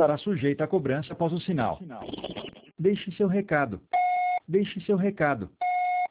estará sujeita a cobrança após o sinal. Deixe seu recado. Deixe seu recado.